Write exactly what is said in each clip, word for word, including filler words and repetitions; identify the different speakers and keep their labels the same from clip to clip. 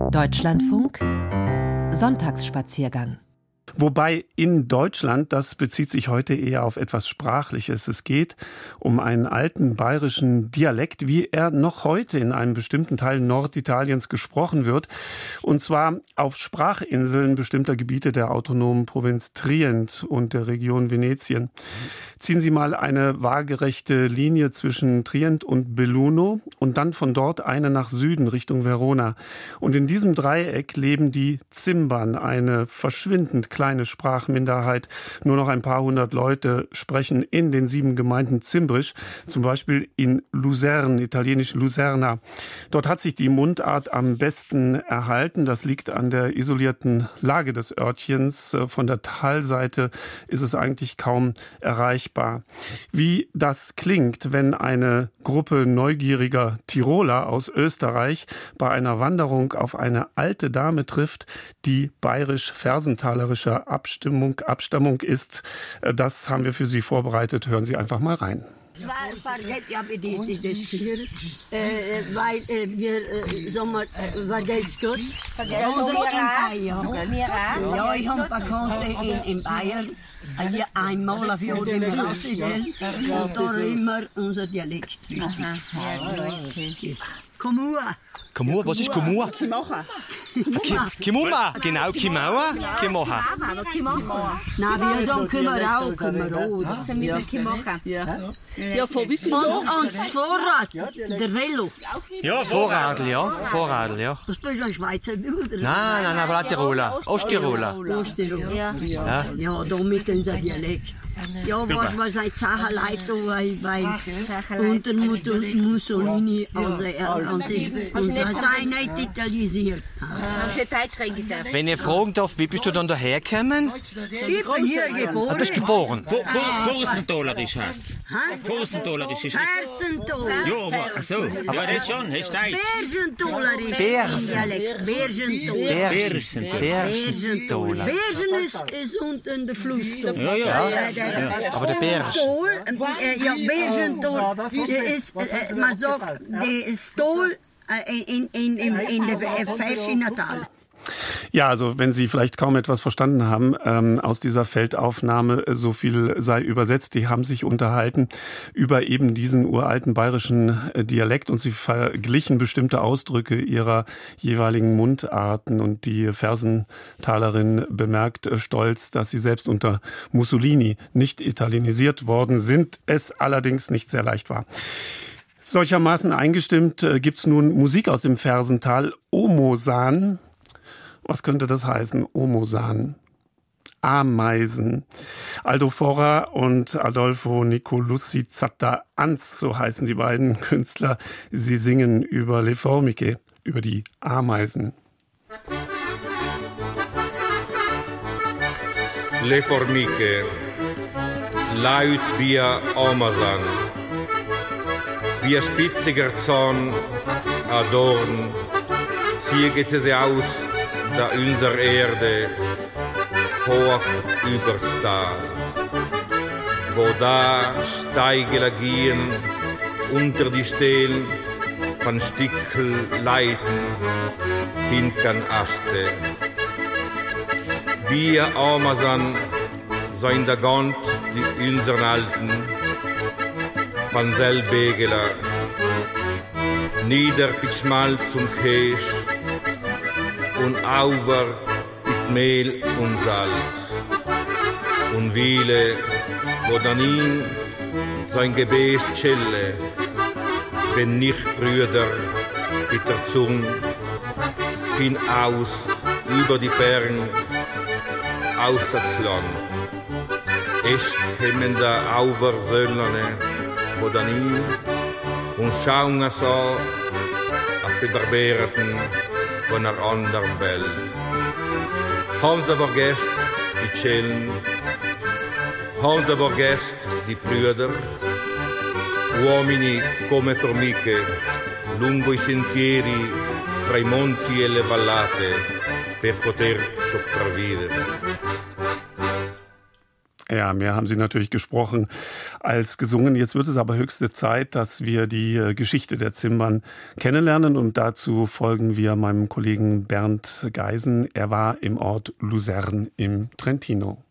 Speaker 1: Deutschlandfunk Sonntagsspaziergang.
Speaker 2: Wobei in Deutschland, das bezieht sich heute eher auf etwas Sprachliches. Es geht um einen alten bayerischen Dialekt, wie er noch heute in einem bestimmten Teil Norditaliens gesprochen wird. Und zwar auf Sprachinseln bestimmter Gebiete der autonomen Provinz Trient und der Region Venetien. Ziehen Sie mal eine waagerechte Linie zwischen Trient und Belluno und dann von dort eine nach Süden Richtung Verona. Und in diesem Dreieck leben die Zimbern, eine verschwindend kleine Sprachminderheit. Nur noch ein paar hundert Leute sprechen in den sieben Gemeinden Zimbrisch, zum Beispiel in Luzern, italienisch Luzerna. Dort hat sich die Mundart am besten erhalten. Das liegt an der isolierten Lage des Örtchens. Von der Talseite ist es eigentlich kaum erreichbar. Wie das klingt, wenn eine Gruppe neugieriger Tiroler aus Österreich bei einer Wanderung auf eine alte Dame trifft, die bayerisch-fersentalerischer Abstimmung, Abstammung ist. Das haben wir für Sie vorbereitet. Hören Sie einfach mal rein.
Speaker 3: Weil wir Sommer, war das gut? Ja, ich habe Bekannte in Bayern. Hier einmal auf Jahr im Rassidel und da immer unser Dialekt. Komua.
Speaker 4: Komua, was ist Komua?
Speaker 3: Kimocha.
Speaker 4: Kimuma, genau, Kimaua, Kimocha.
Speaker 3: Nein, wir sagen Kimarau, Kimarau.
Speaker 5: Ja, so wie viel?
Speaker 3: Und, und das Vorrad, der Velo.
Speaker 4: Ja, Vorradl, ja, Vorradl, ja.
Speaker 3: Das bist ein Schweizer Bilder.
Speaker 4: Nein, nein, aber Tiroler, Osttiroler.
Speaker 3: Osttiroler.
Speaker 4: Ja,
Speaker 3: ja, da mit unser Dialekt. Ja, was man seit Sacherleiter, weil, weil unter Mussolini also er an sich sei nicht italisiert.
Speaker 4: Wenn ich fragen darf, wie bist du dann daher gekommen?
Speaker 3: Ich bin hier geboren.
Speaker 4: Du bist geboren?
Speaker 6: Forsentolerisch heißt es. Forsentolerisch ist
Speaker 3: Persentoler.
Speaker 6: Ja, aber ach so. Ja, das schon, das steht.
Speaker 3: Bergentoler ist
Speaker 4: Bersen.
Speaker 3: Dialekt. Bergentoler.
Speaker 4: Bersen. Bersentoler.
Speaker 3: Bergen ist, ist unten der Fluss.
Speaker 6: Ja, ja.
Speaker 4: Aber der Berg.
Speaker 3: Stol, äh, ja, Bergentol, ist, äh, man sagt, der Stol äh, in, in, in, in der Verschiedental.
Speaker 2: Ja, also wenn Sie vielleicht kaum etwas verstanden haben ähm, aus dieser Feldaufnahme, so viel sei übersetzt. Die haben sich unterhalten über eben diesen uralten bayerischen äh, Dialekt und sie verglichen bestimmte Ausdrücke ihrer jeweiligen Mundarten. Und die Fersentalerin bemerkt äh, stolz, dass sie selbst unter Mussolini nicht italienisiert worden sind, es allerdings nicht sehr leicht war. Solchermaßen eingestimmt äh, gibt's nun Musik aus dem Fersental, Omosan. Was könnte das heißen? Omosan. Ameisen. Aldo Fora und Adolfo Nicolussi Zatta Anz, so heißen die beiden Künstler. Sie singen über le formiche, über die Ameisen.
Speaker 7: Le formiche, laut via Omasan, wie spitziger Zorn adorn, ziegete sie aus, da unser Erde hoch übers Tal, wo da Steigele gehen unter die Stelen von Stickel leiten, find kein Aste. Wir Amasan sein der Gant die unseren Alten von Selbegeler, nieder mit Schmalz und Käse und auver mit Mehl und Salz. Und viele, wo dann ihn sein Gebet schelle, wenn nicht Brüder mit der Zunge, fin aus über die Berge, aus das Land. Es kämen da auver Söllerne, wo dann ihn, und schauen so auf die Barberten, von einer anderen Welt. Haben Sie vergessen die Schellen? Haben Sie vergessen die Brüder? Uomini come formiche, lungo i sentieri, fra i monti e le vallate, per poter sopravvivere.
Speaker 2: Ja, mehr haben Sie natürlich gesprochen als gesungen. Jetzt wird es aber höchste Zeit, dass wir die Geschichte der Zimbern kennenlernen. Und dazu folgen wir meinem Kollegen Bernd Geisen. Er war im Ort Luzern im Trentino.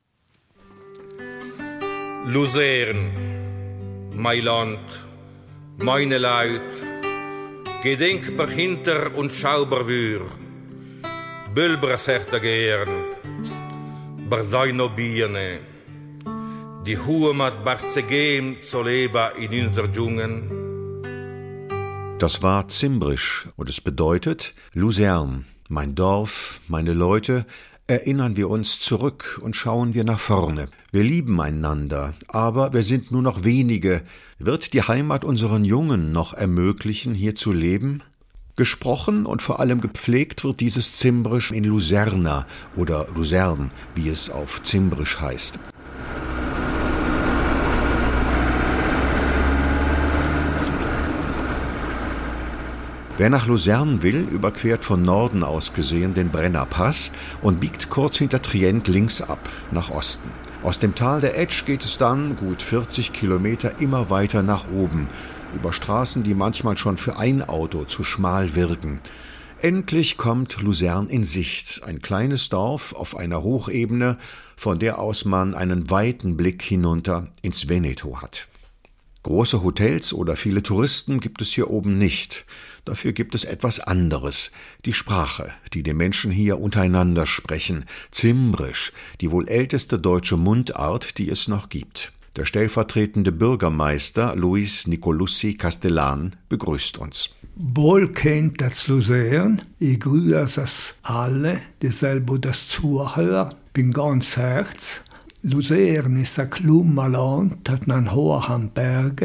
Speaker 7: Luzern, mein Land, meine Leut, gedenkbar hinter und schaubar wir, Bülber sagt er gern, Barzaino Biene, die Hohe mat Barzegem zu leben in unser Dschungen.
Speaker 1: Das war Zimbrisch und es bedeutet Luzern, mein Dorf, meine Leute. Erinnern wir uns zurück und schauen wir nach vorne. Wir lieben einander, aber wir sind nur noch wenige. Wird die Heimat unseren Jungen noch ermöglichen, hier zu leben? Gesprochen und vor allem gepflegt wird dieses Zimbrisch in Luzerna oder Luzern, wie es auf Zimbrisch heißt. Wer nach Luzern will, überquert von Norden aus gesehen den Brennerpass und biegt kurz hinter Trient links ab, nach Osten. Aus dem Tal der Etsch geht es dann, gut vierzig Kilometer, immer weiter nach oben, über Straßen, die manchmal schon für ein Auto zu schmal wirken. Endlich kommt Luzern in Sicht, ein kleines Dorf auf einer Hochebene, von der aus man einen weiten Blick hinunter ins Veneto hat. Große Hotels oder viele Touristen gibt es hier oben nicht. Dafür gibt es etwas anderes, die Sprache, die die Menschen hier untereinander sprechen, Zimbrisch, die wohl älteste deutsche Mundart, die es noch gibt. Der stellvertretende Bürgermeister Luis Nicolussi Castellan begrüßt uns.
Speaker 5: Wohl kennt das Luzern, ich grüße es alle, die selber das zuhören, bin ganz Herz. Luzern ist ein Klummerland, hat einen hohen Berge,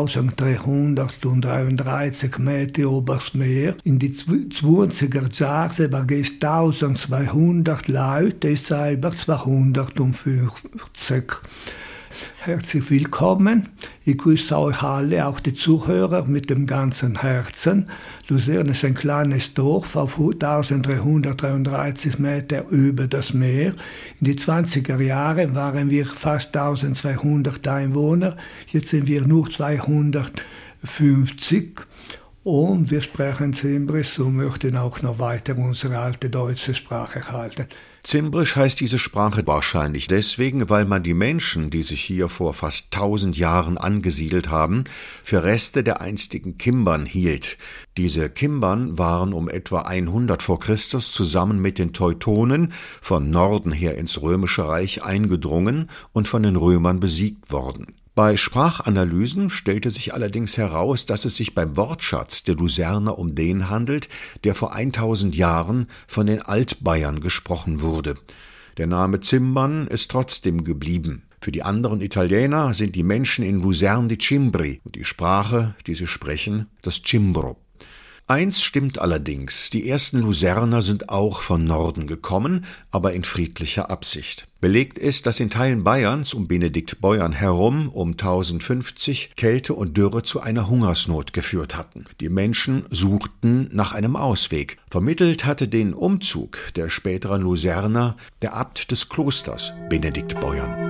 Speaker 5: eintausenddreihundertdreiunddreißig Meter oberst Meer. In die zwanziger Jahre waren es eintausendzweihundert Leute, es selber zweihundertfünfzig. Herzlich willkommen. Ich grüße euch alle, auch die Zuhörer, mit dem ganzen Herzen. Luzern ist ein kleines Dorf auf eintausenddreihundertdreiunddreißig Meter über das Meer. In den zwanziger Jahren waren wir fast eintausendzweihundert Einwohner. Jetzt sind wir nur zweihundertfünfzig. Und wir sprechen Zimbrisch und möchten auch noch weiter unsere alte deutsche Sprache halten.
Speaker 1: Zimbrisch heißt diese Sprache wahrscheinlich deswegen, weil man die Menschen, die sich hier vor fast tausend Jahren angesiedelt haben, für Reste der einstigen Kimbern hielt. Diese Kimbern waren um etwa hundert vor Christus zusammen mit den Teutonen von Norden her ins Römische Reich eingedrungen und von den Römern besiegt worden. Bei Sprachanalysen stellte sich allerdings heraus, dass es sich beim Wortschatz der Luzerner um den handelt, der vor tausend Jahren von den Altbayern gesprochen wurde. Der Name Zimbern ist trotzdem geblieben. Für die anderen Italiener sind die Menschen in Luzern die Cimbri und die Sprache, die sie sprechen, das Cimbro. Eins stimmt allerdings, die ersten Luzerner sind auch von Norden gekommen, aber in friedlicher Absicht. Belegt ist, dass in Teilen Bayerns um Benediktbeuern herum um tausendfünfzig Kälte und Dürre zu einer Hungersnot geführt hatten. Die Menschen suchten nach einem Ausweg. Vermittelt hatte den Umzug der späteren Luzerner der Abt des Klosters, Benediktbeuern.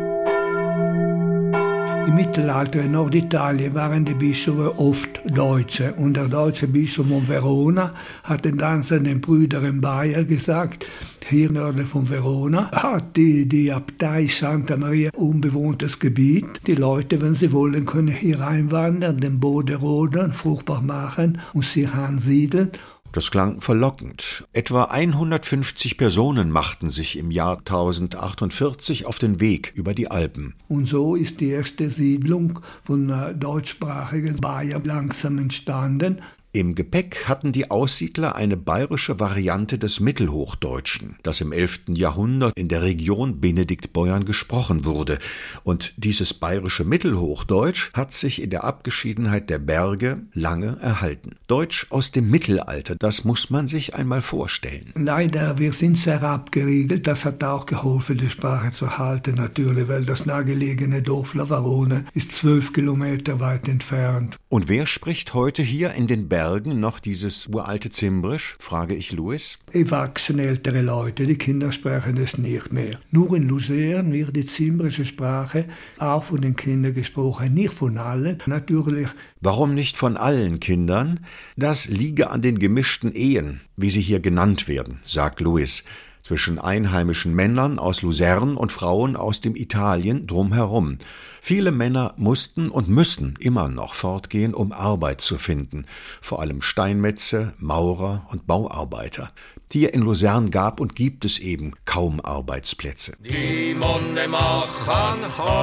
Speaker 5: Im Mittelalter in Norditalien waren die Bischöfe oft Deutsche und der deutsche Bischof von Verona hat dann seinen Brüdern in Bayern gesagt, hier nördlich von Verona hat die, die Abtei Santa Maria unbewohntes Gebiet. Die Leute, wenn sie wollen, können hier einwandern, den Boden roden, fruchtbar machen und sich ansiedeln.
Speaker 1: Das klang verlockend. Etwa hundertfünfzig Personen machten sich im Jahr tausendachundvierzig auf den Weg über die Alpen.
Speaker 5: Und so ist die erste Siedlung von deutschsprachigen Bayern langsam entstanden.
Speaker 1: Im Gepäck hatten die Aussiedler eine bayerische Variante des Mittelhochdeutschen, das im elften Jahrhundert in der Region Benediktbeuern gesprochen wurde. Und dieses bayerische Mittelhochdeutsch hat sich in der Abgeschiedenheit der Berge lange erhalten. Deutsch aus dem Mittelalter, das muss man sich einmal vorstellen.
Speaker 5: Leider, wir sind sehr abgeriegelt. Das hat auch geholfen, die Sprache zu halten, natürlich, weil das nahegelegene Dorf La Varone ist zwölf Kilometer weit entfernt.
Speaker 1: Und wer spricht heute hier in den Bergen Bergen noch dieses uralte Zimbrisch, frage ich Louis.
Speaker 5: Erwachsene ältere Leute, die Kinder sprechen es nicht mehr. Nur in Luzern wird die zimbrische Sprache auch von den Kindern gesprochen, nicht von allen, natürlich.
Speaker 1: Warum nicht von allen Kindern? Das liege an den gemischten Ehen, wie sie hier genannt werden, sagt Louis, zwischen einheimischen Männern aus Luzern und Frauen aus dem Italien drumherum. Viele Männer mussten und müssen immer noch fortgehen, um Arbeit zu finden, vor allem Steinmetze, Maurer und Bauarbeiter. Hier in Luzern gab und gibt es eben kaum Arbeitsplätze.
Speaker 8: Die Monne machen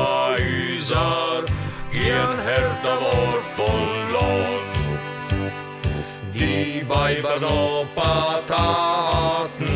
Speaker 8: Häuser, gern härter Wurf und Lohn. Die Weiber noch Pataten.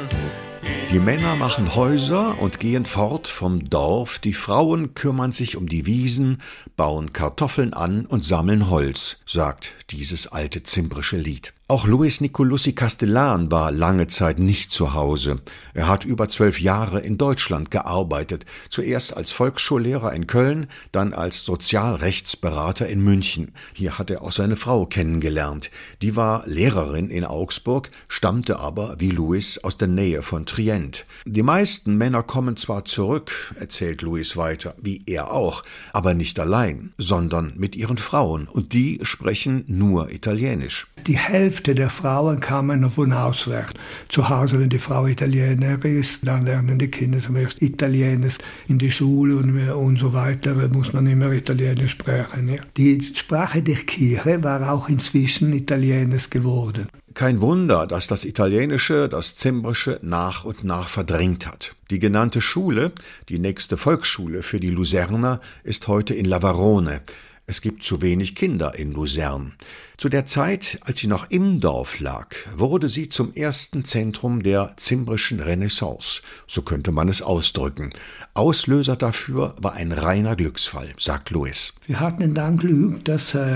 Speaker 1: Die Männer machen Häuser und gehen fort vom Dorf, die Frauen kümmern sich um die Wiesen, bauen Kartoffeln an und sammeln Holz, sagt dieses alte zimbrische Lied. Auch Louis Nicolussi Castellan war lange Zeit nicht zu Hause. Er hat über zwölf Jahre in Deutschland gearbeitet, zuerst als Volksschullehrer in Köln, dann als Sozialrechtsberater in München. Hier hat er auch seine Frau kennengelernt. Die war Lehrerin in Augsburg, stammte aber, wie Louis, aus der Nähe von Trient. Die meisten Männer kommen zwar zurück, erzählt Louis weiter, wie er auch, aber nicht allein, sondern mit ihren Frauen, und die sprechen nur Italienisch.
Speaker 5: Die Hälfte der Frauen kamen von auswärts. Zu Hause, wenn die Frau Italiener ist, dann lernen die Kinder zum ersten Italienisch. In die Schule und, und so weiter muss man immer Italienisch sprechen. Ja. Die Sprache der Kirche war auch inzwischen Italienisch geworden.
Speaker 1: Kein Wunder, dass das Italienische das Zimbrische nach und nach verdrängt hat. Die genannte Schule, die nächste Volksschule für die Luzerner, ist heute in Lavarone. Es gibt zu wenig Kinder in Luzern. Zu der Zeit, als sie noch im Dorf lag, wurde sie zum ersten Zentrum der zimbrischen Renaissance, so könnte man es ausdrücken. Auslöser dafür war ein reiner Glücksfall, sagt Louis.
Speaker 5: Wir hatten dann Glück, dass äh,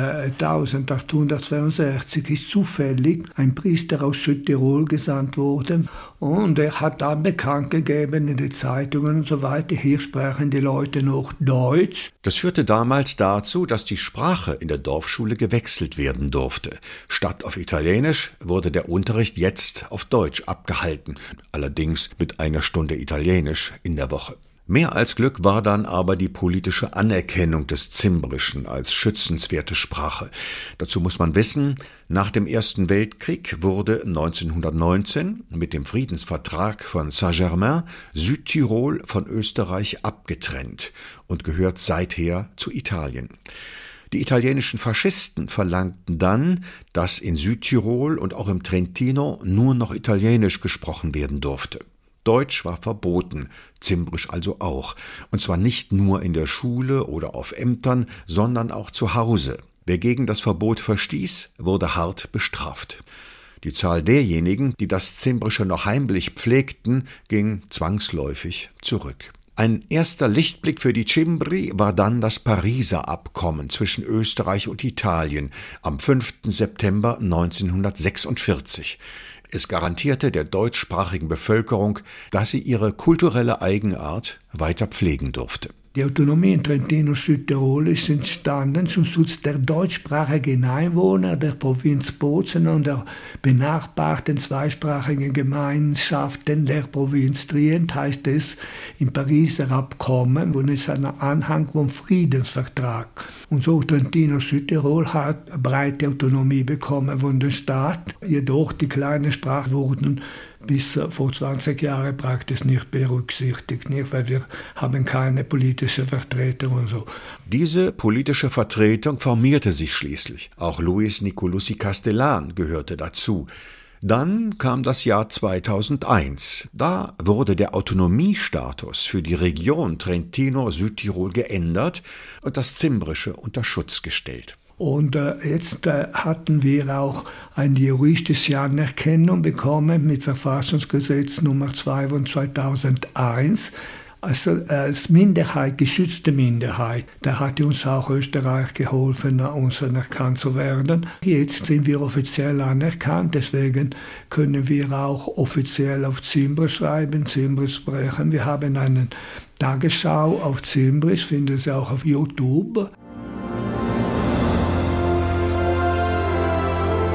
Speaker 5: achtzehnhundertzweiundsechzig ist zufällig ein Priester aus Südtirol gesandt wurde und er hat dann bekannt gegeben in den Zeitungen und so weiter, hier sprechen die Leute noch Deutsch.
Speaker 1: Das führte damals dazu, dass die Sprache in der Dorfschule gewechselt werden durfte. Statt auf Italienisch wurde der Unterricht jetzt auf Deutsch abgehalten, allerdings mit einer Stunde Italienisch in der Woche. Mehr als Glück war dann aber die politische Anerkennung des Zimbrischen als schützenswerte Sprache. Dazu muss man wissen, nach dem Ersten Weltkrieg wurde neunzehnhundertneunzehn mit dem Friedensvertrag von Saint-Germain Südtirol von Österreich abgetrennt und gehört seither zu Italien. Die italienischen Faschisten verlangten dann, dass in Südtirol und auch im Trentino nur noch Italienisch gesprochen werden durfte. Deutsch war verboten, Zimbrisch also auch, und zwar nicht nur in der Schule oder auf Ämtern, sondern auch zu Hause. Wer gegen das Verbot verstieß, wurde hart bestraft. Die Zahl derjenigen, die das Zimbrische noch heimlich pflegten, ging zwangsläufig zurück. Ein erster Lichtblick für die Cimbri war dann das Pariser Abkommen zwischen Österreich und Italien am fünften September neunzehnhundertsechsundvierzig. Es garantierte der deutschsprachigen Bevölkerung, dass sie ihre kulturelle Eigenart weiter pflegen durfte.
Speaker 5: Die Autonomie in Trentino Südtirol ist entstanden zum Schutz der deutschsprachigen Einwohner der Provinz Bozen und der benachbarten zweisprachigen Gemeinschaften der Provinz Trient, heißt es im Pariser Abkommen, und es ist ein Anhang vom Friedensvertrag. Und so Trentino Südtirol hat breite Autonomie bekommen von der Staat, jedoch die kleinen Sprachen wurden bis vor zwanzig Jahren praktisch nicht berücksichtigt, nicht, weil wir haben keine politische Vertretung und so.
Speaker 1: Diese politische Vertretung formierte sich schließlich. Auch Louis Nicolussi Castellan gehörte dazu. Dann kam das Jahr zweitausendeins. Da wurde der Autonomiestatus für die Region Trentino-Südtirol geändert und das Zimbrische unter Schutz gestellt.
Speaker 5: Und äh, jetzt äh, hatten wir auch eine juristische Anerkennung bekommen mit Verfassungsgesetz Nummer zwei von zweitausendeins. Also als Minderheit, geschützte Minderheit. Da hat uns auch Österreich geholfen, uns anerkannt zu werden. Jetzt sind wir offiziell anerkannt, deswegen können wir auch offiziell auf Zimbrisch schreiben, Zimbrisch sprechen. Wir haben eine Tagesschau auf Zimbrisch, finden Sie auch auf YouTube.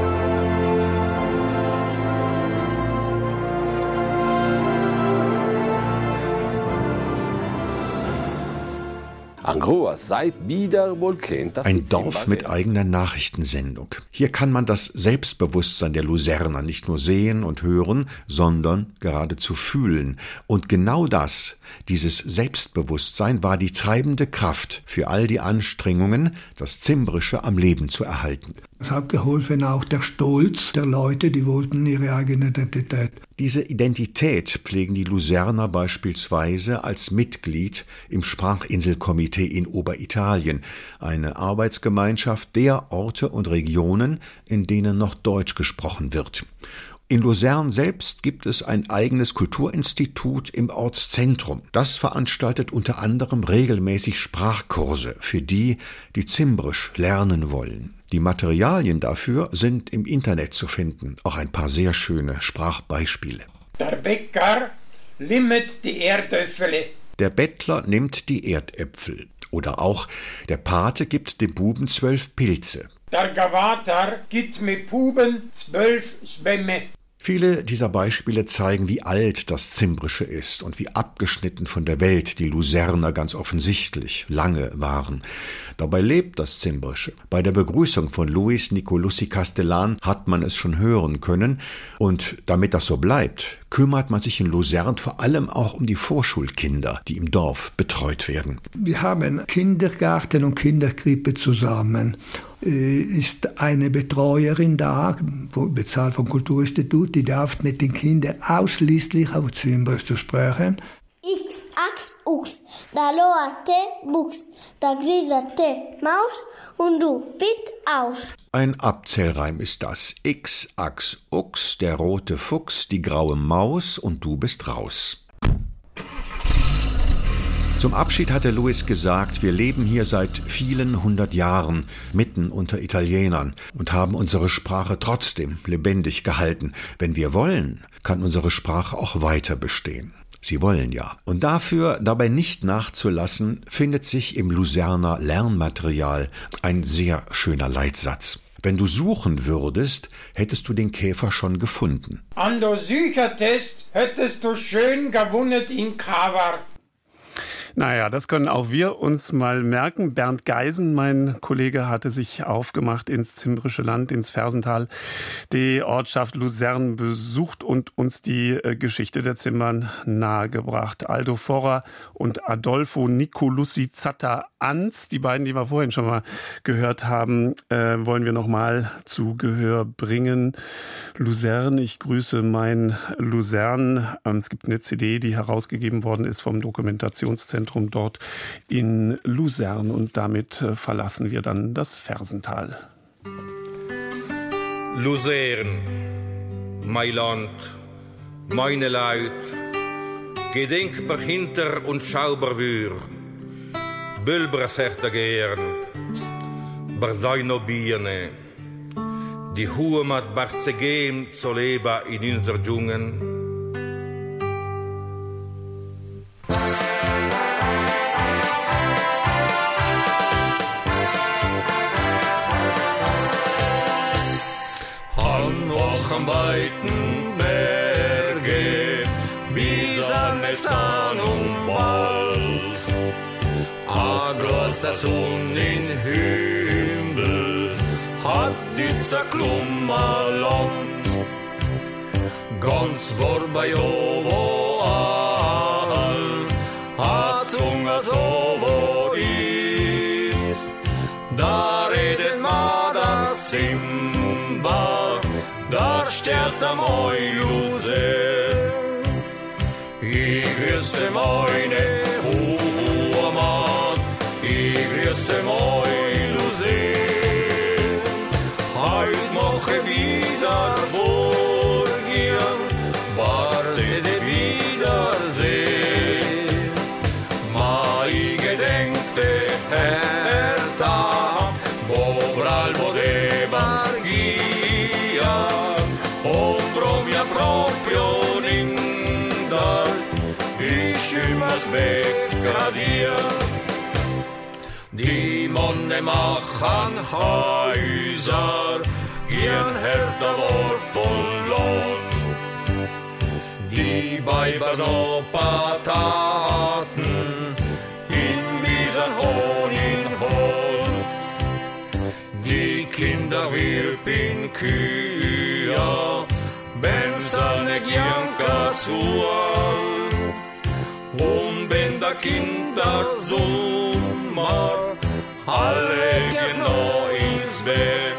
Speaker 1: Ein Dorf mit eigener Nachrichtensendung. Hier kann man das Selbstbewusstsein der Luzerner nicht nur sehen und hören, sondern geradezu fühlen. Und genau das, dieses Selbstbewusstsein, war die treibende Kraft für all die Anstrengungen, das Zimbrische am Leben zu erhalten.
Speaker 5: Es hat geholfen auch der Stolz der Leute, die wollten ihre eigene Identität.
Speaker 1: Diese Identität pflegen die Luzerner beispielsweise als Mitglied im Sprachinselkomitee in Oberitalien, eine Arbeitsgemeinschaft der Orte und Regionen, in denen noch Deutsch gesprochen wird. In Luzern selbst gibt es ein eigenes Kulturinstitut im Ortszentrum. Das veranstaltet unter anderem regelmäßig Sprachkurse für die, die Zimbrisch lernen wollen. Die Materialien dafür sind im Internet zu finden, auch ein paar sehr schöne Sprachbeispiele.
Speaker 9: Der Bäcker limmet die Erdäpfel.
Speaker 1: Der Bettler nimmt die Erdäpfel. Oder auch, der Pate gibt dem Buben zwölf Pilze.
Speaker 9: Der Gavater gibt mit Buben zwölf Schwämme.
Speaker 1: Viele dieser Beispiele zeigen, wie alt das Zimbrische ist und wie abgeschnitten von der Welt die Luzerner ganz offensichtlich lange waren. Dabei lebt das Zimbrische. Bei der Begrüßung von Luis Nicolussi Castellan hat man es schon hören können. Und damit das so bleibt, kümmert man sich in Luzern vor allem auch um die Vorschulkinder, die im Dorf betreut werden.
Speaker 5: Wir haben Kindergarten und Kinderkrippe zusammen. Ist eine Betreuerin da, bezahlt vom Kulturinstitut, die darf mit den Kindern ausschließlich auf Zimbrisch zu sprechen.
Speaker 10: X, Ax, Ux, da loate, Bux, da grisate, Maus und du bist aus.
Speaker 1: Ein Abzählreim ist das. X, Ax, Ux, der rote Fuchs, die graue Maus und du bist raus. Zum Abschied hatte Luis gesagt, wir leben hier seit vielen hundert Jahren mitten unter Italienern und haben unsere Sprache trotzdem lebendig gehalten. Wenn wir wollen, kann unsere Sprache auch weiter bestehen. Sie wollen ja. Und dafür, dabei nicht nachzulassen, findet sich im Luzerner Lernmaterial ein sehr schöner Leitsatz. Wenn du suchen würdest, hättest du den Käfer schon gefunden.
Speaker 9: An du süchertest, hättest du schön gewunnet in Kavar.
Speaker 2: Naja, das können auch wir uns mal merken. Bernd Geisen, mein Kollege, hatte sich aufgemacht ins Zimbrische Land, ins Fersental, die Ortschaft Luzern besucht und uns die äh, Geschichte der Zimbern nahegebracht. Aldo Forrer und Adolfo Nicolussi Zatter-Ans, die beiden, die wir vorhin schon mal gehört haben, äh, wollen wir noch mal zu Gehör bringen. Luzern, ich grüße mein Luzern. Ähm, es gibt eine C D, die herausgegeben worden ist vom Dokumentationszentrum dort in Luzern, und damit verlassen wir dann das Fersental.
Speaker 7: Luzern, mein Land, meine Leut, gedenkbar hinter und schaubar wir, Bülbra sagt er gern, Barzaino Biene, die Hohe mat Barzegem zu leben in unser Dschungen.
Speaker 8: Am weiten Berge, bis an el Stan und Wald. A großer Sonn in Himmel hat dieser Klummerland. Ganz vorbei ovo all, hat unga so wo ist. Da redet ma das Simba, da steht am Euluse. Ich grüße meine hohe Mann, ich grüße Euluse. Heut moche wieder vorgehen, warte de Wiedersehen. Mai gedenkte Hertha, Bobral de Bargia, Ombro mia proprio nindar, ich immer becca dir. Die Monne machen Häuser, gern Hertha war von Lot. Die Weiber noch Pataten in dieser Hof. pin kya, bensane gianca sual, um benda kindar sommar, alle genau ins Bett.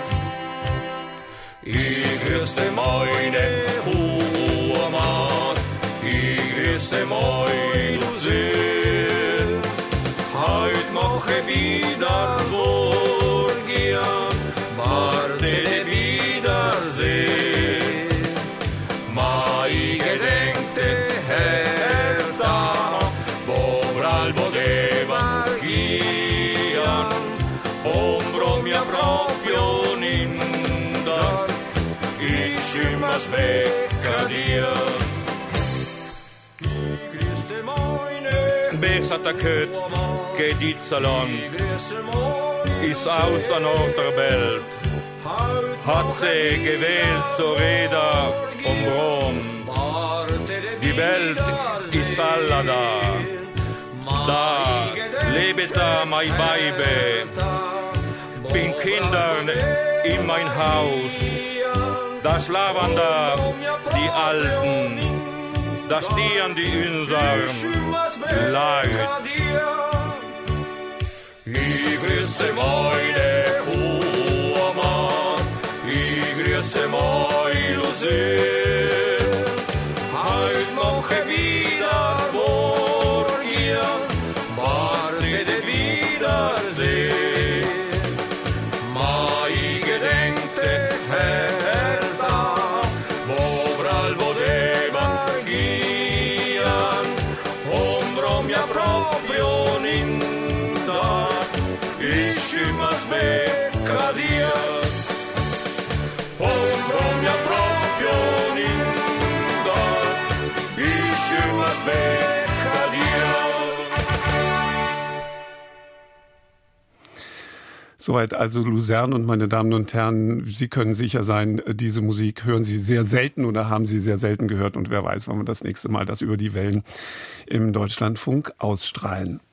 Speaker 8: Ich grüßte meine Huamat, ich grüßte meine See. Heut mache wieder Vorgehen, warte Wiedersehen. Ma ich gedenkte Herda, Bobral voleva gian, ombro mia proprio nindar, ich immer specca dir.
Speaker 7: Besata kött, geht dit salon, ist aus an der Welt, hat sie gewählt so Räder um Rom. Die Welt ist alla da, da lebet da mein Weibe, bin Kindern in mein Haus, da schlafen da die Alten, da stehen die Unsern leid.
Speaker 8: Ich grüße meine Oma, ich grüße meine Lucie. Heut mache wieder Vorgehen, warte de Wiedersehen. Ma ich gedenkte Herda, Bobral voleva gian, ombro mia proprio ninda, ich immer specca dia. Ombro mia proprio ninda, ich immer specca dia.
Speaker 2: Soweit also Luzern, und meine Damen und Herren, Sie können sicher sein, diese Musik hören Sie sehr selten oder haben Sie sehr selten gehört, und wer weiß, wann wir das nächste Mal das über die Wellen im Deutschlandfunk ausstrahlen.